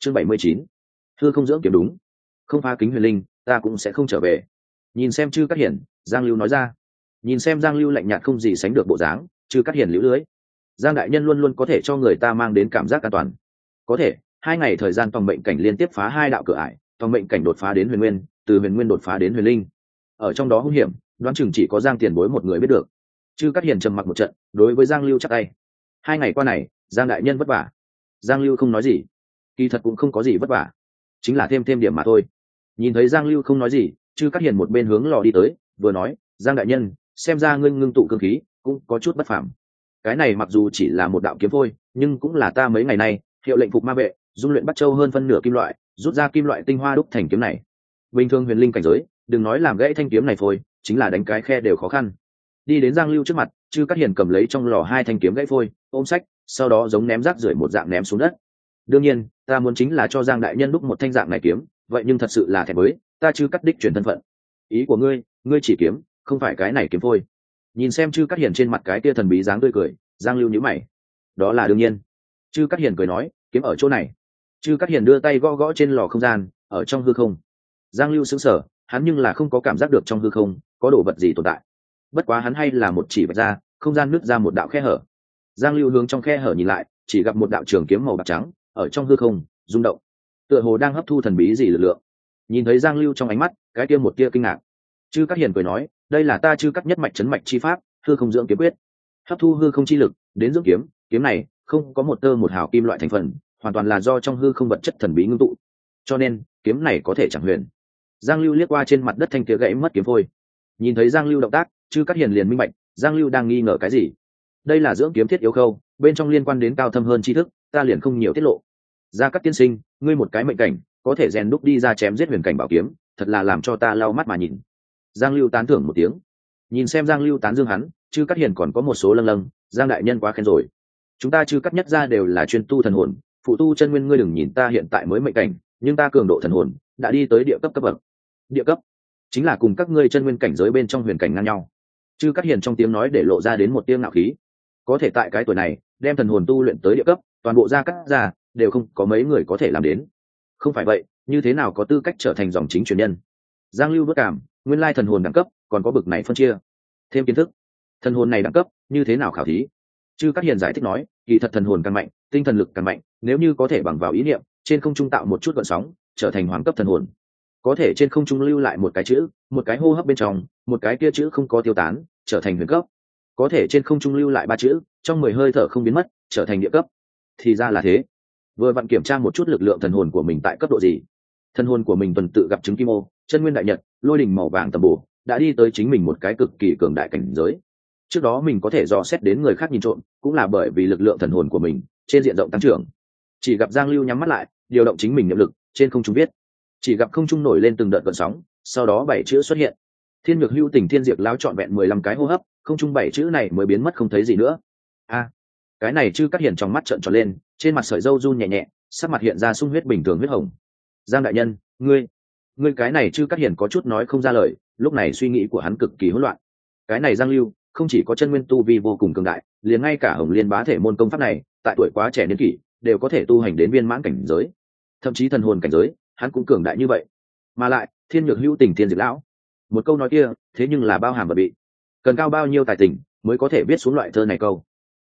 chương 79. Hư không dưỡng kiếm đúng, không phá kính huyền linh ta cũng sẽ không trở về. Nhìn xem Trư Cát Hiển, Giang Lưu nói ra. Nhìn xem Giang Lưu lạnh nhạt không gì sánh được bộ dáng, Trư Cát Hiển liễu lưới. Giang đại nhân luôn luôn có thể cho người ta mang đến cảm giác an toàn. Có thể 2 ngày thời gian tòng mệnh cảnh liên tiếp phá 2 đạo cửa ải, tòng mệnh cảnh đột phá đến huyền nguyên, từ huyền nguyên đột phá đến huyền linh. Ở trong đó hung hiểm, đoán chừng chỉ có Giang tiền bối một người biết được. Trư Cát Hiển trầm mặc một trận, đối với Giang Lưu chắp tay. 2 ngày qua này, Giang đại nhân vất vả. Giang Lưu không nói gì. Kỳ thật cũng không có gì vất vả, chính là thêm điểm mà thôi. Nhìn thấy Giang Lưu không nói gì, Trư Cát Hiển một bên hướng lò đi tới, vừa nói, Giang đại nhân, xem ra ngươi ngưng tụ cương khí cũng có chút bất phàm. Cái này mặc dù chỉ là một đạo kiếm thôi, nhưng cũng là ta mấy ngày nay hiệu lệnh phục ma vệ dung luyện Bắc Châu hơn phân nửa kim loại, rút ra kim loại tinh hoa đúc thành kiếm này. Bình thường huyền linh cảnh giới, đừng nói làm gãy thanh kiếm này thôi, chính là đánh cái khe đều khó khăn. Đi đến Giang Lưu trước mặt, Trư Cát Hiển cầm lấy trong lò 2 thanh kiếm gãy phôi, ôm sách, sau đó giống ném rác rưởi một dạng ném xuống đất. Đương nhiên, ta muốn chính là cho Giang đại nhân đúc một thanh dạng này kiếm, vậy nhưng thật sự là thẹn với ta Trư Cát đích truyền thân phận. Ý của ngươi chỉ kiếm, không phải cái này kiếm phôi. Nhìn xem Trư Cát Hiển trên mặt cái tia thần bí dáng tươi cười, Giang Lưu nhíu mày. Đó là đương nhiên. Trư Cát Hiển cười nói, kiếm ở chỗ này. Trư Cát Hiển đưa tay gõ gõ trên lò không gian, ở trong hư không. Giang Lưu sững sờ, hắn nhưng là không có cảm giác được trong hư không có đồ vật gì tồn tại. Bất quá hắn hay là một chỉ vạch ra, không gian nứt ra một đạo khe hở. Giang Lưu hướng trong khe hở nhìn lại, chỉ gặp một đạo trường kiếm màu bạc trắng ở trong hư không rung động, tựa hồ đang hấp thu thần bí gì lực lượng. Nhìn thấy Giang Lưu trong ánh mắt cái kia một tia kinh ngạc, Trư Cát Hiển cười nói, đây là ta Trư Cát nhất mạch chấn mạch chi pháp, hư không dưỡng kiếm quyết. Hấp thu hư không chi lực đến dưỡng kiếm, kiếm này không có một tơ một hào kim loại thành phần, hoàn toàn là do trong hư không vật chất thần bí ngưng tụ, cho nên kiếm này có thể chẳng huyền. Giang Lưu liếc qua trên mặt đất thanh kia gãy mất kiếm phôi. Nhìn thấy Giang Lưu động tác, Trư Cát Hiển liền minh bạch, Giang Lưu đang nghi ngờ cái gì. Đây là dưỡng kiếm thiết yếu khâu, bên trong liên quan đến cao thâm hơn tri thức, ta liền không nhiều tiết lộ. Gia Cát tiên sinh, ngươi một cái mệnh cảnh, có thể rèn đúc đi ra chém giết huyền cảnh bảo kiếm, thật là làm cho ta lau mắt mà nhìn. Giang Lưu tán thưởng một tiếng. Nhìn xem Giang Lưu tán dương hắn, Trư Cát Hiển còn có một số lâng lâng, Giang đại nhân quá khen rồi. Chúng ta Trư Cát nhất ra đều là chuyên tu thần hồn, phụ tu chân nguyên, ngươi đừng nhìn ta hiện tại mới mệnh cảnh, nhưng ta cường độ thần hồn đã đi tới địa cấp cấp bậc. Địa cấp chính là cùng các ngươi chân nguyên cảnh giới bên trong huyền cảnh ngang nhau. Trư Cát Hiển trong tiếng nói để lộ ra đến một tia ngạo khí. Có thể tại cái tuổi này đem thần hồn tu luyện tới địa cấp, toàn bộ Gia Cát gia đều không có mấy người có thể làm đến. Không phải vậy, như thế nào có tư cách trở thành dòng chính truyền nhân? Giang Lưu bất cảm, nguyên lai thần hồn đẳng cấp còn có bậc này phân chia. Thêm kiến thức, thần hồn này đẳng cấp như thế nào khảo thí? Trư Cát Hiển giải thích nói, kỳ thật thần hồn càng mạnh, tinh thần lực càng mạnh, nếu như có thể bằng vào ý niệm trên không trung tạo một chút gợn sóng, trở thành hoàng cấp thần hồn. Có thể trên không trung lưu lại một cái chữ, một cái hô hấp bên trong, một cái kia chữ không có tiêu tán, trở thành huyền cấp. Có thể trên không trung lưu lại 3 chữ, trong 10 hơi thở không biến mất, trở thành địa cấp. Thì ra là thế. Vừa vặn kiểm tra một chút lực lượng thần hồn của mình tại cấp độ gì. Thần hồn của mình tuần tự gặp chứng kim ô, chân nguyên đại nhật, lôi đỉnh màu vàng tầm bổ, đã đi tới chính mình một cái cực kỳ cường đại cảnh giới. Trước đó mình có thể dò xét đến người khác nhìn trộm, cũng là bởi vì lực lượng thần hồn của mình trên diện rộng tăng trưởng. Chỉ gặp Giang Lưu nhắm mắt lại, điều động chính mình niệm lực, trên không trung viết. Chỉ gặp không trung nổi lên từng đợt gợn sóng, sau đó 7 chữ xuất hiện. Thiên Nhược Hưu Tình Thiên Diệt Lão trọn vẹn 15 cái hô hấp, không trung 7 chữ này mới biến mất không thấy gì nữa. Cái này Trư Cát Hiển trong mắt trợn tròn lên, trên mặt sợi râu run nhẹ nhẹ, sắc mặt hiện ra sung huyết bình thường huyết hồng. Giang đại nhân, ngươi cái này Trư Cát Hiển có chút nói không ra lời, lúc này suy nghĩ của hắn cực kỳ hỗn loạn. Cái này Giang Lưu không chỉ có chân nguyên tu vi vô cùng cường đại, liền ngay cả Hồng Liên bá thể môn công pháp này, tại tuổi quá trẻ niên kỷ, đều có thể tu hành đến viên mãn cảnh giới. Thậm chí thần hồn cảnh giới, hắn cũng cường đại như vậy. Mà lại, Thiên Nhược Hữu Tình Thiên Diệt Lão, một câu nói kia, thế nhưng là bao hàm và bị. Cần cao bao nhiêu tài tình mới có thể viết xuống loại thơ này câu.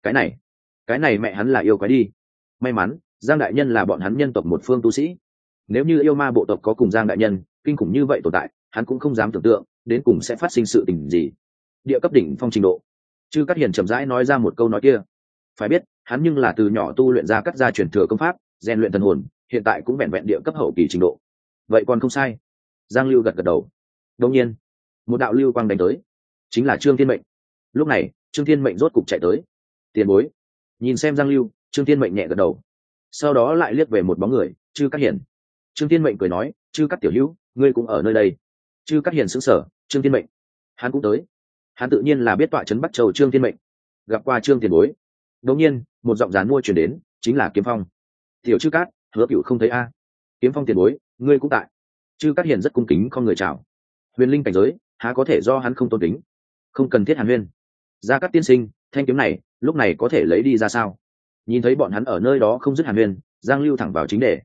Cái này mẹ hắn là yêu quái đi. May mắn, Giang đại nhân là bọn hắn nhân tộc một phương tu sĩ. Nếu như yêu ma bộ tộc có cùng Giang đại nhân kinh khủng như vậy tồn tại, hắn cũng không dám tưởng tượng đến cùng sẽ phát sinh sự tình gì. Địa cấp đỉnh phong trình độ. Trư Cát Hiển chậm rãi nói ra một câu nói kia. Phải biết, hắn nhưng là từ nhỏ tu luyện ra cắt gia truyền thừa công pháp, rèn luyện thần hồn, hiện tại cũng vẹn vẹn địa cấp hậu kỳ trình độ. Vậy còn không sai. Giang Lưu gật gật đầu. Đương nhiên, một đạo lưu quang đánh tới, chính là Trương Thiên Mệnh. Lúc này, Trương Thiên Mệnh rốt cục chạy tới. Tiền bối. Nhìn xem Giang Lưu, Trương Thiên Mệnh nhẹ gật đầu. Sau đó lại liếc về một bóng người, Trư Cát Hiển. Trương Thiên Mệnh cười nói, Trư Cát tiểu hữu, ngươi cũng ở nơi đây. Trư Cát Hiển sững sờ, Trương Thiên Mệnh, hắn cũng tới. Hắn tự nhiên là biết tọa trấn Bắc Châu Trương Thiên Mệnh. Gặp qua Trương tiền bối. Đột nhiên, một giọng dán mua truyền đến, chính là Kiếm Phong. Tiểu Trư Cát, Hứa Cửu không thấy a. Kiếm Phong tiền bối, ngươi cũng tại. Trư Cát Hiển rất cung kính không người chào. Huyền linh cảnh giới, há có thể do hắn không tôn kính. Không cần thiết hàn huyên. Gia Cát tiên sinh, thanh kiếm này, lúc này có thể lấy đi ra sao? Nhìn thấy bọn hắn ở nơi đó không dứt hàn huyên, Giang Lưu thẳng vào chính đề.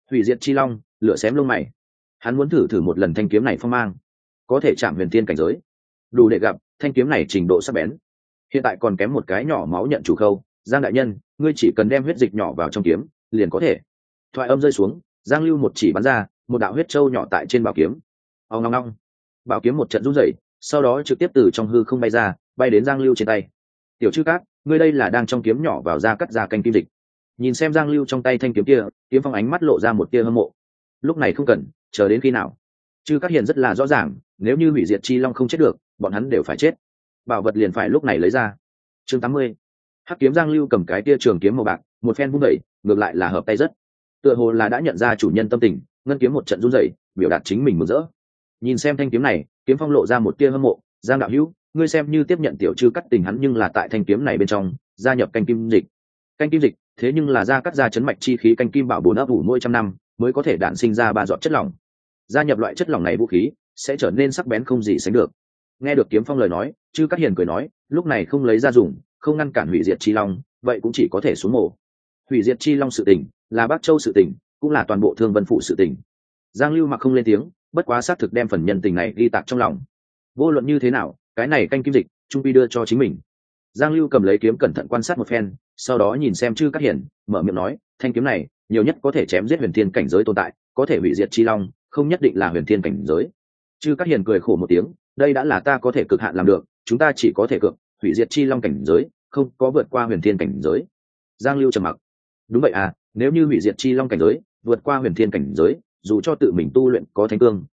Hủy diệt chi long, lửa xém lông mày. Hắn muốn thử một lần thanh kiếm này phong mang, có thể chạm huyền thiên cảnh giới, đủ để gặp thanh kiếm này trình độ sắc bén. Hiện tại còn kém một cái nhỏ máu nhận chủ khâu. Giang đại nhân, ngươi chỉ cần đem huyết dịch nhỏ vào trong kiếm liền có thể. Thoại âm rơi xuống, Giang Lưu một chỉ bắn ra, một đạo huyết trâu nhỏ tại trên bảo kiếm. Ong ong ong, bảo kiếm một trận rung rẩy, sau đó trực tiếp từ trong hư không bay ra, bay đến Giang Lưu trên tay. Tiểu Trư Cát, ngươi đây là đang trong kiếm nhỏ vào ra cắt ra canh kim dịch. Nhìn xem Giang Lưu trong tay thanh kiếm kia, Kiếm Phong ánh mắt lộ ra một tia hâm mộ. Lúc này không cần, chờ đến khi nào? Trư Cát Hiền rất là rõ ràng, nếu như hủy diệt chi long không chết được, bọn hắn đều phải chết. Bảo vật liền phải lúc này lấy ra. Chương 80. Hắc kiếm Giang Lưu cầm cái tia trường kiếm màu bạc, một phen vung đẩy, ngược lại là hợp tay rất. Tựa hồ là đã nhận ra chủ nhân tâm tình, ngân kiếm một trận run rẩy, biểu đạt chính mình mừng rỡ. Nhìn xem thanh kiếm này, Kiếm Phong lộ ra một tia hâm mộ. Giang đạo hữu, ngươi xem như tiếp nhận tiểu Trư Cát tình hắn, nhưng là tại thanh kiếm này bên trong gia nhập canh kim dịch. Canh kim dịch, thế nhưng là gia cắt ra chấn mạch chi khí canh kim bảo bồn ấp ủ mỗi trăm năm mới có thể đản sinh ra 3 giọt chất lỏng. Gia nhập loại chất lỏng này vũ khí sẽ trở nên sắc bén không gì sánh được. Nghe được Kiếm Phong lời nói, Trư Cát Hiền cười nói, lúc này không lấy ra dùng, không ngăn cản hủy diệt chi long, vậy cũng chỉ có thể xuống mổ. Hủy diệt chi long sự tình là Bắc Châu sự tình, cũng là toàn bộ Thương Vân phụ sự tình. Giang Lưu mặc không lên tiếng, bất quá xác thực đem phần nhân tình này ghi tạc trong lòng. Vô luận như thế nào, cái này canh kim dịch trung quy đưa cho chính mình. Giang Lưu cầm lấy kiếm cẩn thận quan sát một phen, sau đó nhìn xem Trư Cát Hiền, mở miệng nói, thanh kiếm này nhiều nhất có thể chém giết huyền thiên cảnh giới tồn tại, có thể hủy diệt chi long, không nhất định là huyền thiên cảnh giới. Trư Cát Hiền cười khổ một tiếng, đây đã là ta có thể cực hạn làm được, chúng ta chỉ có thể cược hủy diệt chi long cảnh giới, không có vượt qua huyền thiên cảnh giới. Giang Lưu trầm mặc. Đúng vậy à, nếu như hủy diệt chi long cảnh giới vượt qua huyền thiên cảnh giới, dù cho tự mình tu luyện có thánh cương,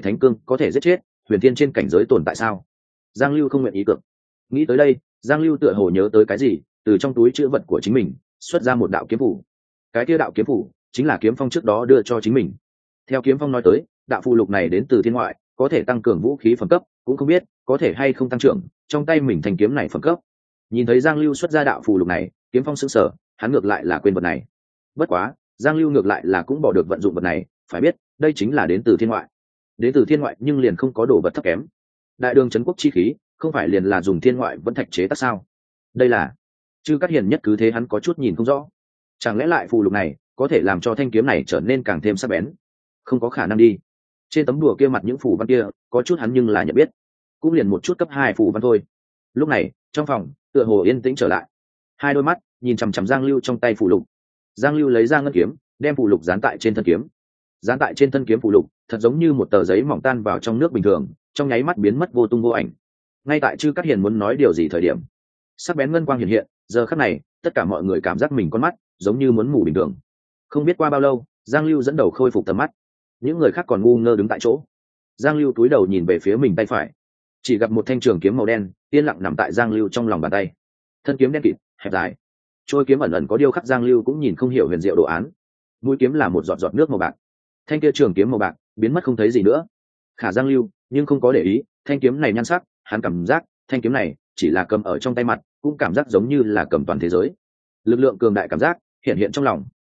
có thể giết chết huyền thiên trên cảnh giới tồn tại sao? Giang Lưu không nguyện ý cược. Nghĩ tới đây, Giang Lưu tựa hồ nhớ tới cái gì, từ trong túi chữ vật của chính mình xuất ra một đạo kiếm phủ. Cái kia đạo kiếm phủ chính là Kiếm Phong trước đó đưa cho chính mình. Theo Kiếm Phong nói tới, đạo phù lục này đến từ thiên ngoại, có thể tăng cường vũ khí phẩm cấp, cũng không biết có thể hay không tăng trưởng trong tay mình thành kiếm này phẩm cấp. Nhìn thấy Giang Lưu xuất ra đạo phù lục này, Kiếm Phong sững sờ, hắn ngược lại là quên vật này. Bất quá, Giang Lưu ngược lại là cũng bỏ được vận dụng vật này, phải biết, đây chính là đến từ thiên ngoại. Đến từ thiên ngoại nhưng liền không có đồ vật thấp kém. Đại đường trấn quốc chi khí, không phải liền là dùng thiên ngoại vẫn thạch chế tác sao? Đây là Trư Cát Hiền nhất cứ thế hắn có chút nhìn không rõ. Chẳng lẽ lại phù lục này có thể làm cho thanh kiếm này trở nên càng thêm sắc bén? Không có khả năng đi. Trên tấm đùa kia mặt những phù văn kia, có chút hắn nhưng là nhận biết, cũng liền một chút cấp 2 phù văn thôi. Lúc này, trong phòng tựa hồ yên tĩnh trở lại. Hai đôi mắt nhìn chằm chằm Giang Lưu trong tay phù lục. Giang Lưu lấy ra ngân kiếm, đem phù lục dán tại trên thân kiếm. Dán tại trên thân kiếm phù lục, thật giống như một tờ giấy mỏng tan vào trong nước bình thường, trong nháy mắt biến mất vô tung vô ảnh. Ngay tại Trư Cát Hiền muốn nói điều gì thời điểm, sắc bén ngân quang hiện hiện, giờ khắc này, tất cả mọi người cảm giác mình con mắt giống như muốn mù bình thường. Không biết qua bao lâu, Giang Lưu dẫn đầu khôi phục tầm mắt. Những người khác còn ngu ngơ đứng tại chỗ. Giang Lưu cúi đầu nhìn về phía mình tay phải, chỉ gặp một thanh trường kiếm màu đen yên lặng nằm tại Giang Lưu trong lòng bàn tay. Thân kiếm đen kịt, hẹp dài, trôi kiếm ẩn ẩn có điêu khắc, Giang Lưu cũng nhìn không hiểu huyền diệu đồ án. Mũi kiếm là một giọt giọt nước màu bạc. Thanh kia trường kiếm màu bạc biến mất không thấy gì nữa. Khả Giang Lưu nhưng không có để ý thanh kiếm này nhan sắc, hắn cảm giác thanh kiếm này chỉ là cầm ở trong tay mặt, cũng cảm giác giống như là cầm toàn thế giới. Lực lượng cường đại cảm giác hiện hiện trong lòng.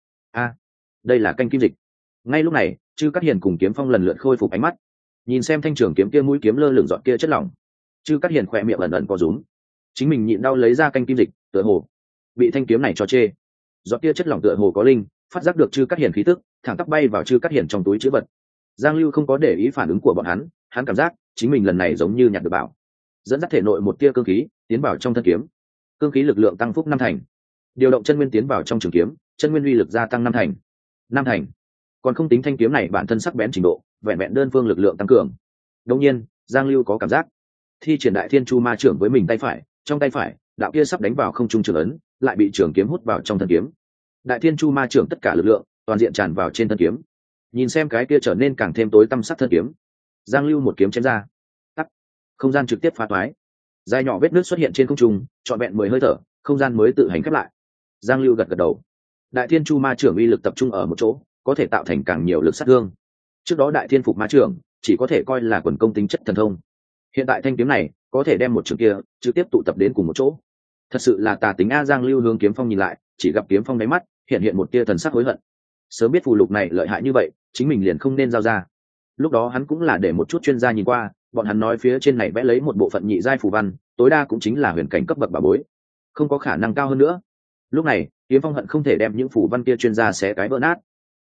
Đây là canh kim dịch. Ngay lúc này, Trư Cát Hiền cùng Kiếm Phong lần lượt khôi phục ánh mắt, nhìn xem thanh trường kiếm kia mũi kiếm lơ lửng giọt kia chất lỏng. Trư Cát Hiền khỏe miệng ẩn ẩn co rúm, chính mình nhịn đau lấy ra canh kim dịch, tựa hồ bị thanh kiếm này cho chê. Giọt kia chất lỏng tựa hồ có linh, phát giác được Trư Cát Hiền khí tức, thẳng tắp bay vào Trư Cát Hiền trong túi chữ vật. Giang Lưu không có để ý phản ứng của bọn hắn cảm giác chính mình lần này giống như nhặt được bảo, dẫn dắt thể nội một tia cương khí tiến vào trong thân kiếm. Cương khí lực lượng tăng phúc 5 thành, điều động chân nguyên tiến vào trong trường kiếm, chân nguyên uy lực gia tăng 5 thành. 5 thành, còn không tính thanh kiếm này bản thân sắc bén trình độ, vẹn vẹn đơn phương lực lượng tăng cường. Đương nhiên, Giang Lưu có cảm giác thi triển Đại Thiên Chu Ma trưởng với mình tay phải, trong tay phải đạo kia sắp đánh vào không trung trường ấn lại bị trường kiếm hút vào trong thân kiếm. Đại Thiên Chu Ma trưởng tất cả lực lượng toàn diện tràn vào trên thân kiếm. Nhìn xem cái kia trở nên càng thêm tối tăm sắc thân kiếm, Giang Lưu một kiếm chém ra, tắt, không gian trực tiếp phá toái, dài nhỏ vết nước xuất hiện trên không trung, trọn vẹn 10 hơi thở, không gian mới tự hành khép lại. Giang Lưu gật gật đầu. Đại Thiên Chu Ma trưởng uy lực tập trung ở một chỗ, có thể tạo thành càng nhiều lực sát thương. Trước đó Đại Thiên Phục Ma trưởng chỉ có thể coi là quần công tính chất thần thông, hiện tại thanh kiếm này có thể đem một trường kia trực tiếp tụ tập đến cùng một chỗ. Thật sự là tà tính a. Giang Lưu hướng Kiếm Phong nhìn lại, chỉ gặp Kiếm Phong đáy mắt hiện một tia thần sắc hối hận. Sớm biết phù lục này lợi hại như vậy, chính mình liền không nên giao ra. Lúc đó hắn cũng là để một chút chuyên gia nhìn qua, bọn hắn nói phía trên này vẽ lấy một bộ phận nhị giai phù văn, tối đa cũng chính là huyền cảnh cấp bậc bà bối, không có khả năng cao hơn nữa. Lúc này Kiếm Phong hận không thể đem những phù văn kia chuyên gia xé cái vỡ nát.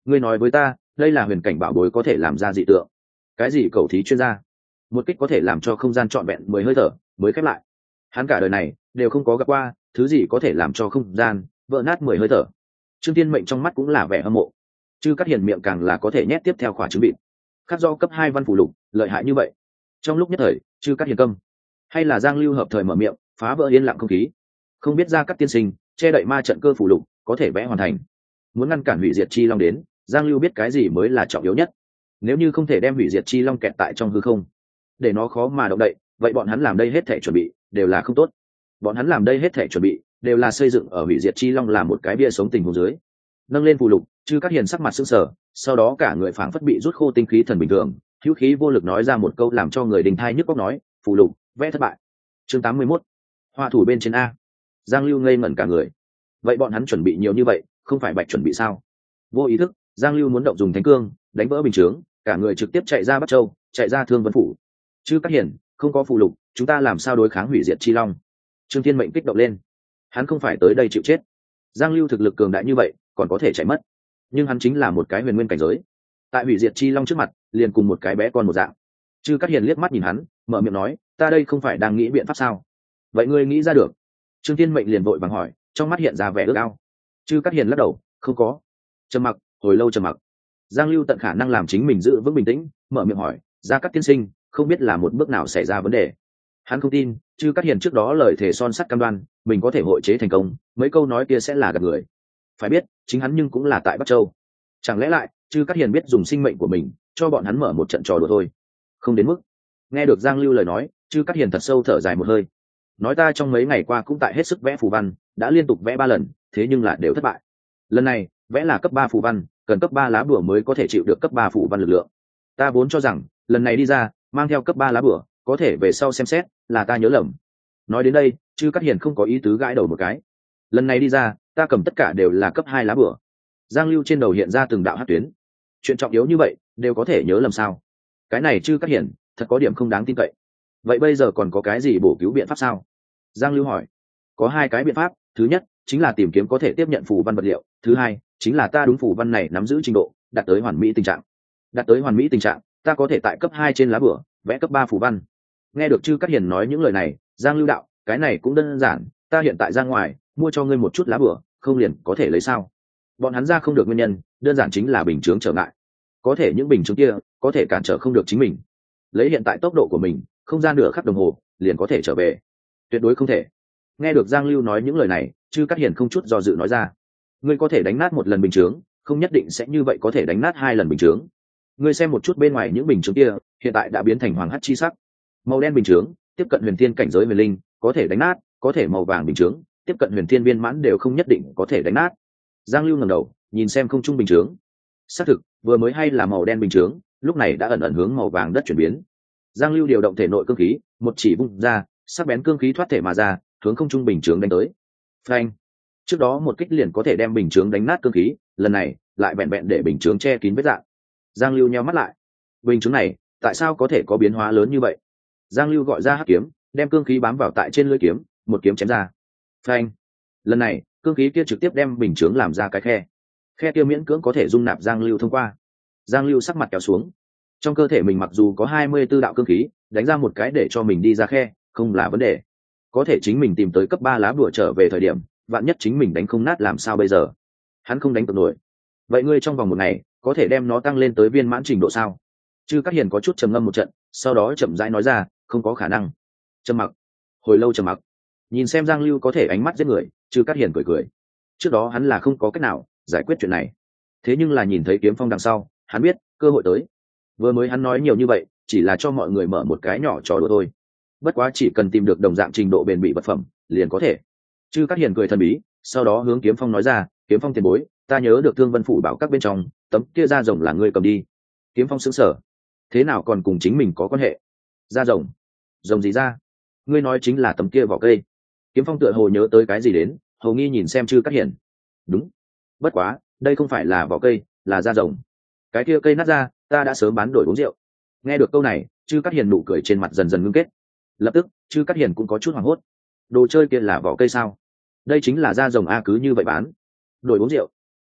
ngươi nói với ta đây là huyền cảnh bảo bối có thể làm ra dị tượng. Cái gì cầu thí chuyên gia? Một kích có thể làm cho không gian trọn vẹn 10 hơi thở mới khép lại. Hắn cả đời này đều không có gặp qua thứ gì có thể làm cho không gian vỡ nát 10 hơi thở. Trương Thiên Mệnh trong mắt cũng là vẻ hâm mộ. Chư Cát Hiền miệng càng là có thể nhét tiếp theo khỏa trứng vịt. Khắc do cấp 2 văn phủ lục lợi hại như vậy. Trong lúc nhất thời Chư Cát Hiền câm, hay là Giang Lưu hợp thời mở miệng phá vỡ yên lặng không khí. Không biết ra các tiên sinh che đậy ma trận cơ phủ lục có thể vẽ hoàn thành. Muốn ngăn cản hủy diệt chi long đến, Giang Lưu biết cái gì mới là trọng yếu nhất. Nếu như không thể đem hủy diệt chi long kẹt tại trong hư không, để nó khó mà động đậy, vậy bọn hắn làm đây hết thể chuẩn bị đều là không tốt. Bọn hắn làm đây hết thể chuẩn bị đều là xây dựng ở hủy diệt chi long là một cái bia sống tình huống dưới. Nâng lên phù lục, Chư Cát Hiền sắc mặt sững sờ, sau đó cả người phảng phất bị rút khô tinh khí thần bình thường, hữu khí vô lực nói ra một câu làm cho người đình thai nhức óc nói, phù lục vẽ thất bại. Chương 81. Họa thủ bên trên a. Giang Lưu ngây ngẩn cả người. Vậy bọn hắn chuẩn bị nhiều như vậy, không phải bạch chuẩn bị sao? Vô ý thức, Giang Lưu muốn động dùng thánh cương đánh vỡ bình chướng, cả người trực tiếp chạy ra Bắc Châu, chạy ra Thương Vân phủ. Chư Cát Hiền, không có phù lục, chúng ta làm sao đối kháng hủy diệt chi long? Trương Thiên Mệnh kích động lên. Hắn không phải tới đây chịu chết. Giang Lưu thực lực cường đại như vậy, còn có thể chạy mất. Nhưng hắn chính là một cái huyền nguyên cảnh giới. Tại hủy diệt chi long trước mặt, liền cùng một cái bé con một dạng. Chư Cát Hiền liếc mắt nhìn hắn, mở miệng nói, ta đây không phải đang nghĩ biện pháp sao? Vậy ngươi nghĩ ra được? Trương Thiên Mệnh liền vội vàng hỏi, trong mắt hiện ra vẻ ước ao. Chư Cát Hiền lắc đầu, không có. Trầm mặc, hồi lâu trầm mặc. Giang Lưu tận khả năng làm chính mình giữ vững bình tĩnh, mở miệng hỏi, Gia Cát tiên sinh, không biết là một bước nào xảy ra vấn đề. Hắn không tin, Chư Cát Hiền trước đó lời thề son sắt cam đoan mình có thể hội chế thành công, mấy câu nói kia sẽ là gạt người. Phải biết chính hắn nhưng cũng là tại Bắc Châu, chẳng lẽ lại Chư Cát Hiền biết dùng sinh mệnh của mình cho bọn hắn mở một trận trò đùa thôi? Không đến mức. Nghe được Giang Lưu lời nói, Chư Cát Hiền thật sâu thở dài một hơi, nói, ta trong mấy ngày qua cũng tại hết sức vẽ phù văn, đã liên tục vẽ 3 lần, thế nhưng là đều thất bại. Lần này vẽ là cấp 3 phù văn, cần cấp 3 lá bùa mới có thể chịu được cấp 3 phù văn lực lượng. Ta vốn cho rằng lần này đi ra mang theo cấp 3 lá bùa có thể về sau xem xét là ta nhớ lầm. Nói đến đây Chư Cát Hiền không có ý tứ gãi đầu một cái. Lần này đi ra ta cầm tất cả đều là cấp 2 lá bùa. Giang Lưu trên đầu hiện ra từng đạo hắc tuyến. Chuyện trọng yếu như vậy đều có thể nhớ lầm sao? Cái này Chư Cát Hiền thật có điểm không đáng tin cậy. Vậy bây giờ còn có cái gì bổ cứu biện pháp sao? Giang Lưu hỏi. Có 2 cái biện pháp, thứ nhất chính là tìm kiếm có thể tiếp nhận phù văn vật liệu, thứ hai chính là ta đúng phù văn này nắm giữ trình độ đạt tới hoàn mỹ tình trạng. Đạt tới hoàn mỹ tình trạng, ta có thể tại cấp 2 trên lá bùa vẽ cấp 3 phù văn. Nghe được Chư Cát Hiền nói những lời này, Giang Lưu đạo, cái này cũng đơn giản, ta hiện tại ra ngoài mua cho ngươi một chút lá bùa, không liền có thể lấy sao? Bọn hắn ra không được nguyên nhân đơn giản chính là bình chướng trở ngại. Có thể những bình chướng kia có thể cản trở không được chính mình. Lấy hiện tại tốc độ của mình, không gian nửa khắc đồng hồ liền có thể trở về. Tuyệt đối không thể. Nghe được Giang Lưu nói những lời này, Chư Cát Hiền không chút do dự nói ra, ngươi có thể đánh nát một lần bình chướng, không nhất định sẽ như vậy có thể đánh nát 2 lần bình chướng. Ngươi xem một chút bên ngoài những bình chướng kia, hiện tại đã biến thành hoàng hắc chi sắc. Màu đen bình chướng tiếp cận huyền thiên cảnh giới huyền linh có thể đánh nát, có thể màu vàng bình chướng tiếp cận huyền thiên viên mãn đều không nhất định có thể đánh nát. Giang Lưu ngẩng đầu nhìn xem không trung bình chướng, xác thực vừa mới hay là màu đen bình chướng, lúc này đã ẩn ẩn hướng màu vàng đất chuyển biến. Giang Lưu điều động thể nội cương khí, một chỉ vung ra, sắc bén cương khí thoát thể mà ra, hướng không trung bình chướng đánh tới. Phanh! Trước đó một kích liền có thể đem bình chướng đánh nát cương khí, lần này lại vẹn vẹn để bình chướng che kín vết rạn. Giang Lưu nheo mắt lại, bình chướng này tại sao có thể có biến hóa lớn như vậy? Giang Lưu gọi ra hắc kiếm, đem cương khí bám vào tại trên lưỡi kiếm, một kiếm chém ra. Phanh! Lần này cương khí kia trực tiếp đem bình chướng làm ra cái khe. Khe kia miễn cưỡng có thể dung nạp Giang Lưu thông qua. Giang Lưu sắc mặt kéo xuống. Trong cơ thể mình mặc dù có 24 đạo cương khí, đánh ra một cái để cho mình đi ra khe, không là vấn đề. Có thể chính mình tìm tới cấp 3 lá bùa trở về thời điểm, vạn nhất chính mình đánh không nát làm sao bây giờ? Hắn không đánh cược nổi. Vậy ngươi trong vòng 1 ngày có thể đem nó tăng lên tới viên mãn trình độ sao? Chư Cát Hiền có chút trầm ngâm một trận, sau đó chậm rãi nói ra, không có khả năng. Trầm mặc. Hồi lâu trầm mặc. Nhìn xem Giang Lưu có thể ánh mắt giết người, Chư Cát Hiền cười cười. Trước đó hắn là không có cách nào giải quyết chuyện này, thế nhưng là nhìn thấy kiếm phong đằng sau, hắn biết cơ hội tới. Vừa mới hắn nói nhiều như vậy chỉ là cho mọi người mở một cái nhỏ trò đùa thôi, bất quá chỉ cần tìm được đồng dạng trình độ bền bỉ vật phẩm liền có thể. Chư Cát Hiền cười thần bí, sau đó hướng Kiếm Phong nói ra, Kiếm Phong tiền bối, ta nhớ được Thương Vân phủ bảo các bên trong tấm kia da rồng là ngươi cầm đi. Kiếm Phong sững sờ, thế nào còn cùng chính mình có quan hệ? Da rồng? Rồng gì da? Ngươi nói chính là tấm kia vỏ cây. Kiếm Phong tựa hồ nhớ tới cái gì đến, hầu nghi nhìn xem Chư Cát Hiền. Đúng, bất quá đây không phải là vỏ cây, là da rồng. Cái kia cây nát ra ta đã sớm bán đổi uống rượu. Nghe được câu này, Chư Cát Hiền nụ cười trên mặt dần dần ngưng kết. Lập tức Chư Cát Hiền cũng có chút hoảng hốt. Đồ chơi kia là vỏ cây sao? Đây chính là da rồng a, cứ như vậy bán đổi uống rượu,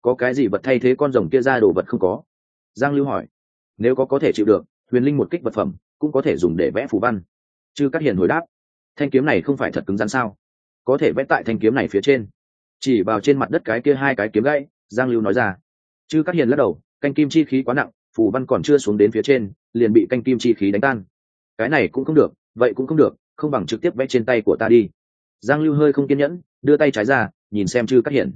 có cái gì vật thay thế con rồng kia ra đồ vật không có? Giang Lưu hỏi. Nếu có thể chịu được, huyền linh một kích vật phẩm cũng có thể dùng để vẽ phù văn. Chư Cát Hiền hồi đáp. Thanh kiếm này không phải thật cứng rắn sao? Có thể vẽ tại thanh kiếm này phía trên. Chỉ vào trên mặt đất cái kia hai cái kiếm gãy, Giang Lưu nói ra. Chư Cát Hiền lắc đầu, canh kim chi khí quá nặng, phù văn còn chưa xuống đến phía trên, liền bị canh kim chi khí đánh tan. Cái này cũng không được, vậy cũng không được, không bằng trực tiếp vẽ trên tay của ta đi. Giang Lưu hơi không kiên nhẫn, đưa tay trái ra, nhìn xem Chư Cát Hiền.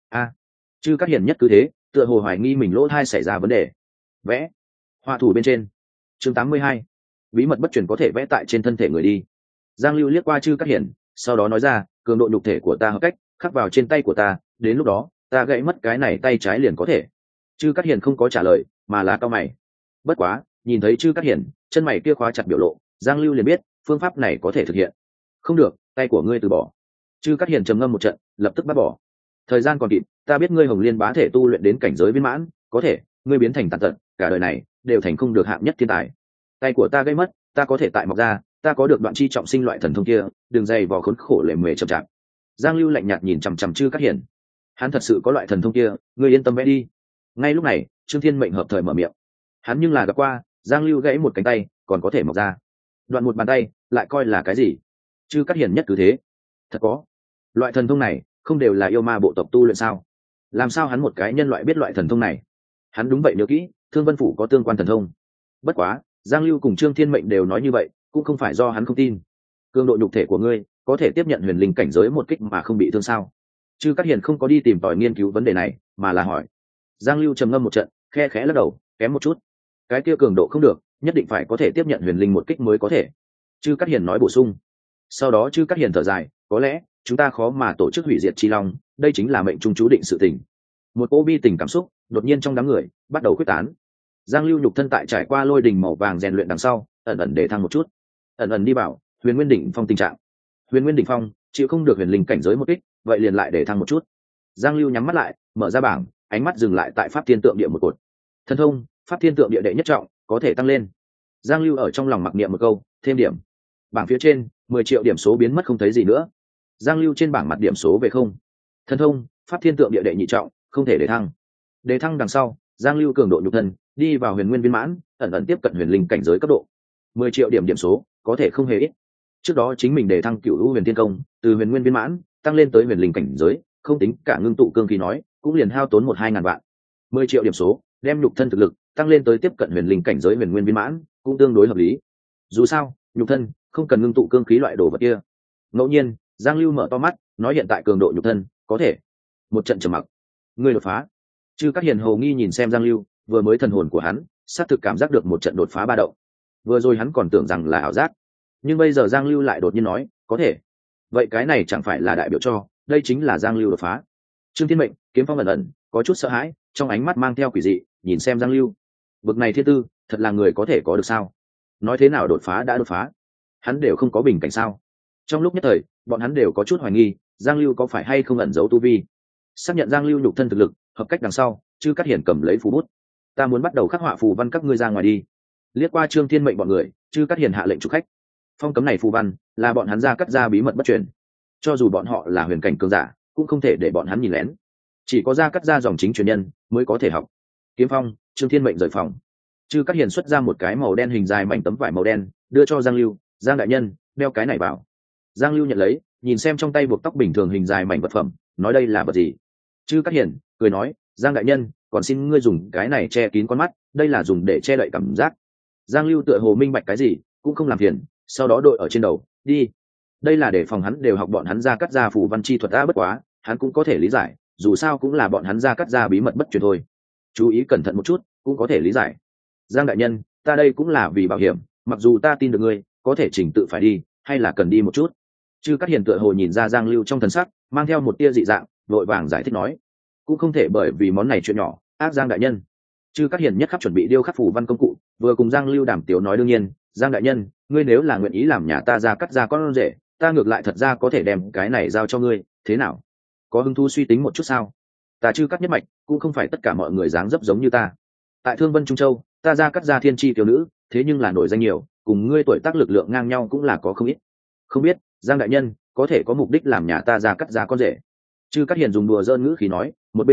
Chư Cát Hiền nhất cứ thế, tựa hồ hoài nghi mình lỗ thai xảy ra vấn đề. Vẽ. Họa thủ bên trên. Chương 82. Bí mật bất truyền có thể vẽ tại trên thân thể người đi. Giang Lưu liếc qua Chư Cát Hiền, sau đó nói ra, cường độ nhục thể của ta hợp cách, khắc vào trên tay của ta, đến lúc đó, ta gãy mất cái này tay trái liền có thể. Chư Cát Hiền không có trả lời, mà là cau mày. Bất quá, nhìn thấy Chư Cát Hiền, chân mày kia khóa chặt biểu lộ, Giang Lưu liền biết, phương pháp này có thể thực hiện. Không được, tay của ngươi từ bỏ. Chư Cát Hiền trầm ngâm một trận, lập tức bắt bỏ. Thời gian còn kịp, ta biết ngươi Hồng Liên bá thể tu luyện đến cảnh giới viên mãn, có thể, ngươi biến thành tàn tật, cả đời này đều thành không được hạng nhất thiên tài. Tay của ta gây mất, ta có thể tại mọc ra, ta có được đoạn chi trọng sinh loại thần thông kia, đường dày vò khốn khổ lệ mề chậm chạp. Giang Lưu lạnh nhạt nhìn chằm chằm Chư Cát Hiền. Hắn thật sự có loại thần thông kia, ngươi yên tâm vẽ đi. Ngay lúc này, Trương Thiên Mệnh hợp thời mở miệng. Hắn nhưng là gặp qua, Giang Lưu gãy một cánh tay, còn có thể mọc ra. Đoạn một bàn tay, lại coi là cái gì? Chư Cát Hiền nhất cứ thế. Thật có. Loại thần thông này, không đều là yêu ma bộ tộc tu luyện sao? Làm sao hắn một cái nhân loại biết loại thần thông này? Hắn đúng vậy nhớ kỹ, Thương Vân phủ có tương quan thần thông. Bất quá, Giang Lưu cùng Trương Thiên Mệnh đều nói như vậy, cũng không phải do hắn không tin. Cường độ nhục thể của ngươi có thể tiếp nhận huyền linh cảnh giới một kích mà không bị thương sao? Chư Cát Hiền không có đi tìm tòi nghiên cứu vấn đề này, mà là hỏi. Giang Lưu trầm ngâm một trận, khe khẽ lắc đầu, kém một chút. Cái kia cường độ không được, nhất định phải có thể tiếp nhận huyền linh một kích mới có thể. Chư Cát Hiền nói bổ sung. Sau đó Chư Cát Hiền thở dài, có lẽ chúng ta khó mà tổ chức hủy diệt chi long, đây chính là mệnh trung chú định sự tình. Một cô bi tình cảm xúc đột nhiên trong đám người bắt đầu quyết tán. Giang Lưu nhục thân tại trải qua lôi đình màu vàng rèn luyện đằng sau, ẩn ẩn để thăng một chút, ẩn ẩn đi vào huyền nguyên đỉnh phong tình trạng. Huyền nguyên đỉnh phong chịu không được huyền linh cảnh giới một kích, vậy liền lại để thăng một chút. Giang Lưu nhắm mắt lại, mở ra bảng, ánh mắt dừng lại tại pháp thiên tượng địa một cột. Thần thông pháp thiên tượng địa đệ nhất trọng, có thể tăng lên. Giang Lưu ở trong lòng mặc niệm một câu, thêm điểm. Bảng phía trên 10 triệu điểm số biến mất không thấy gì nữa. Giang Lưu trên bảng mặt điểm số về không. Thần thông pháp thiên tượng địa đệ nhị trọng, không thể để thăng. Để thăng đằng sau, Giang Lưu cường độ nhục thân đi vào huyền nguyên viên mãn, ẩn ẩn tiếp cận huyền linh cảnh giới cấp độ. 10 triệu điểm điểm số có thể không hề ít. Trước đó chính mình để thăng cửu hữu huyền thiên công, từ huyền nguyên viên mãn tăng lên tới huyền linh cảnh giới, không tính cả ngưng tụ cương khí nói, cũng liền hao tốn 1-2 ngàn vạn. 10 triệu điểm số đem nhục thân thực lực tăng lên tới tiếp cận huyền linh cảnh giới huyền nguyên viên mãn, cũng tương đối hợp lý. Dù sao, nhục thân không cần ngưng tụ cương khí loại đồ vật kia. Ngẫu nhiên, Giang Lưu mở to mắt, nói hiện tại cường độ nhục thân có thể. Một trận trầm mặc. Ngươi đột phá. Chư Cát Hiền hồ nghi nhìn xem Giang Lưu, vừa mới thần hồn của hắn xác thực cảm giác được một trận đột phá ba động. Vừa rồi hắn còn tưởng rằng là ảo giác, nhưng bây giờ Giang Lưu lại đột nhiên nói có thể. Vậy cái này chẳng phải là đại biểu cho đây chính là Giang Lưu đột phá? Trương Thiên Mệnh kiếm phong ẩn ẩn có chút sợ hãi, trong ánh mắt mang theo quỷ dị, nhìn xem Giang Lưu. Bực này thiên tư, thật là người có thể có được sao? Nói thế nào đột phá đã đột phá, hắn đều không có bình cảnh sao? Trong lúc nhất thời, bọn hắn đều có chút hoài nghi, Giang Lưu có phải hay không ẩn giấu tu vi. Xác nhận Giang Lưu nhục thân thực lực hợp cách đằng sau, Chư Cát Hiền cầm lấy phù bút. Ta muốn bắt đầu khắc họa phù văn, các ngươi ra ngoài đi. Liếc qua Trương Thiên Mệnh bọn người, Chư Cát Hiền hạ lệnh chủ khách. Phong cấm này phù văn là bọn hắn ra cắt ra bí mật bất truyền, cho dù bọn họ là huyền cảnh cường giả, cũng không thể để bọn hắn nhìn lén. Chỉ có ra cắt ra dòng chính truyền nhân mới có thể học. Kiếm Phong, Trương Thiên Mệnh rời phòng. Chư Cát Hiền xuất ra một cái màu đen hình dài mảnh tấm vải màu đen, đưa cho Giang Lưu. Giang đại nhân, đeo cái này vào. Giang Lưu nhận lấy, nhìn xem trong tay buộc tóc bình thường hình dài mảnh vật phẩm, nói đây là vật gì. Chư Cát Hiền cười nói, Giang đại nhân, còn xin ngươi dùng cái này che kín con mắt, đây là dùng để che đậy cảm giác. Giang Lưu tựa hồ minh bạch cái gì, cũng không làm phiền, sau đó đội ở trên đầu, đi. Đây là để phòng hắn đều học bọn hắn ra cắt ra phù văn chi thuật đã, bất quá hắn cũng có thể lý giải, dù sao cũng là bọn hắn ra cắt ra bí mật bất truyền thôi. Chú ý cẩn thận một chút, cũng có thể lý giải. Giang đại nhân, ta đây cũng là vì bảo hiểm, mặc dù ta tin được ngươi, có thể trình tự phải đi, hay là cần đi một chút. Chư Cát Hiền tựa hồ nhìn ra Giang Lưu trong thần sắc mang theo một tia dị dạng, vội vàng giải thích nói, cũng không thể bởi vì món này chuyện nhỏ ác Giang đại nhân. Chư Cát Hiền nhất khắp chuẩn bị điêu khắc phù văn công cụ, vừa cùng Giang Lưu đàm tiếu nói, đương nhiên, Giang đại nhân, ngươi nếu là nguyện ý làm nhà ta ra cắt ra con rể, ta ngược lại thật ra có thể đem cái này giao cho ngươi, thế nào? Có hứng thú suy tính một chút sao? Ta Chư Cát nhất mạch cũng không phải tất cả mọi người dáng dấp giống như ta. Tại Thương Vân Trung Châu, ta ra cắt ra thiên chi tiểu nữ, thế nhưng là nổi danh nhiều, cùng ngươi tuổi tác lực lượng ngang nhau cũng là có không ít. Không biết Giang đại nhân có thể có mục đích làm nhà ta ra cắt ra con rể? Chư Cát Hiền dùng đùa giỡn ngữ khí nói, một bên nói,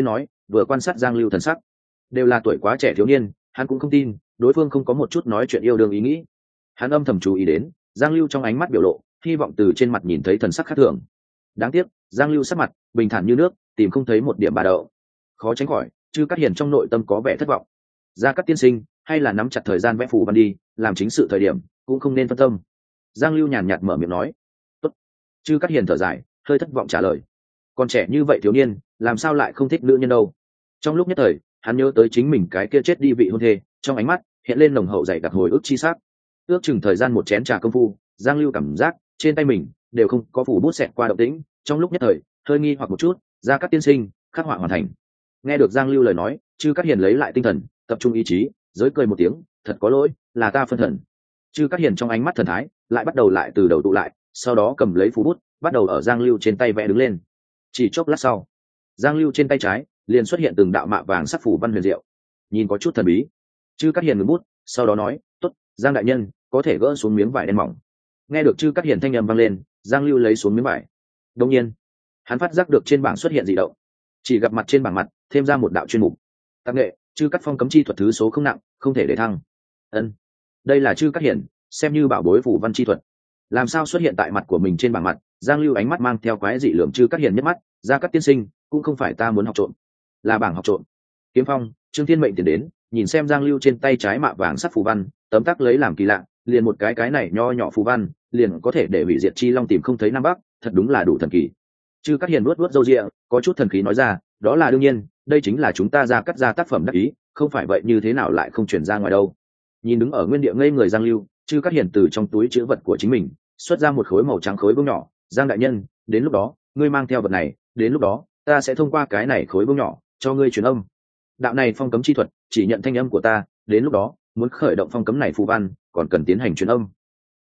vừa quan sát Giang Lưu thần sắc. Đều là tuổi quá trẻ thiếu niên, hắn cũng không tin đối phương không có một chút nói chuyện yêu đương ý nghĩ. Hắn âm thầm chú ý đến Giang Lưu trong ánh mắt biểu lộ, hy vọng từ trên mặt nhìn thấy thần sắc khác thường. Đáng tiếc Giang Lưu sắc mặt bình thản như nước, tìm không thấy một điểm bà đậu. Khó tránh khỏi Chư Cát Hiền trong nội tâm có vẻ thất vọng. Gia Cát tiên sinh, hay là nắm chặt thời gian vẽ phù văn đi, làm chính sự thời điểm cũng không nên phân tâm. Giang Lưu nhàn nhạt mở miệng nói. Tốt. Chư Cát Hiền thở dài, hơi thất vọng trả lời. Còn trẻ như vậy thiếu niên, làm sao lại không thích nữ nhân đâu? Trong lúc nhất thời, hắn nhớ tới chính mình cái kia chết đi vị hôn thê, trong ánh mắt hiện lên nồng hậu dày đặc hồi ức chi sắc. Ước chừng thời gian một chén trà công phu, Giang Lưu cảm giác trên tay mình đều không có phủ bút xẹt qua động tĩnh, trong lúc nhất thời hơi nghi hoặc một chút. Gia Cát tiên sinh, khắc họa hoàn thành. Nghe được Giang Lưu lời nói, Chư Cát Hiền lấy lại tinh thần, tập trung ý chí, giới cười một tiếng, thật có lỗi, là ta phân thần. Chư Cát Hiền trong ánh mắt thần thái lại bắt đầu lại từ đầu tụ lại, sau đó cầm lấy phù bút, bắt đầu ở Giang Lưu trên tay vẽ đứng lên. Chỉ chốc lát sau, Giang Lưu trên tay trái liền xuất hiện từng đạo mạ vàng sắc phủ văn huyền diệu, nhìn có chút thần bí. Chư Cát Hiền ngừng bút, sau đó nói, tốt, Giang đại nhân có thể gỡ xuống miếng vải đen mỏng. Nghe được Chư Cát Hiền thanh âm vang lên, Giang Lưu lấy xuống miếng vải. Đột nhiên hắn phát giác được trên bảng xuất hiện dị động, chỉ gặp mặt trên bảng mặt thêm ra một đạo chuyên mục: tác nghệ Chư Cát phong cấm chi thuật thứ số không nặng, không thể để thăng. Đây là Chư Cát Hiền xem như bảo bối phủ văn chi thuật, làm sao xuất hiện tại mặt của mình trên bảng mặt? Giang Lưu ánh mắt mang theo quái dị lườm Chư Cát Hiền nhất mắt. Gia Cát tiên sinh, cũng không phải ta muốn học trộm, là bảng học trộm. Kiếm Phong, Trương Thiên mệnh tiền đến, nhìn xem Giang Lưu trên tay trái mạ vàng sắt phù văn, tấm tắc lấy làm kỳ lạ, liền một cái này nho nhỏ phù văn, liền có thể để hủy diệt chi long tìm không thấy nam bắc, thật đúng là đủ thần kỳ. Chư Cát Hiền nuốt râu ria, có chút thần khí nói ra, đó là đương nhiên, đây chính là chúng ta Gia Cát gia tác phẩm đắc ý, không phải vậy như thế nào lại không chuyển ra ngoài đâu. Nhìn đứng ở nguyên địa ngây người Giang Lưu, Chư Cát Hiền từ trong túi trữ vật của chính mình xuất ra một khối màu trắng khối bông nhỏ. Giang đại nhân, đến lúc đó ngươi mang theo vật này, đến lúc đó ta sẽ thông qua cái này khối bông nhỏ cho ngươi truyền âm. Đạo này phong cấm chi thuật chỉ nhận thanh âm của ta, đến lúc đó muốn khởi động phong cấm này phù văn còn cần tiến hành truyền âm.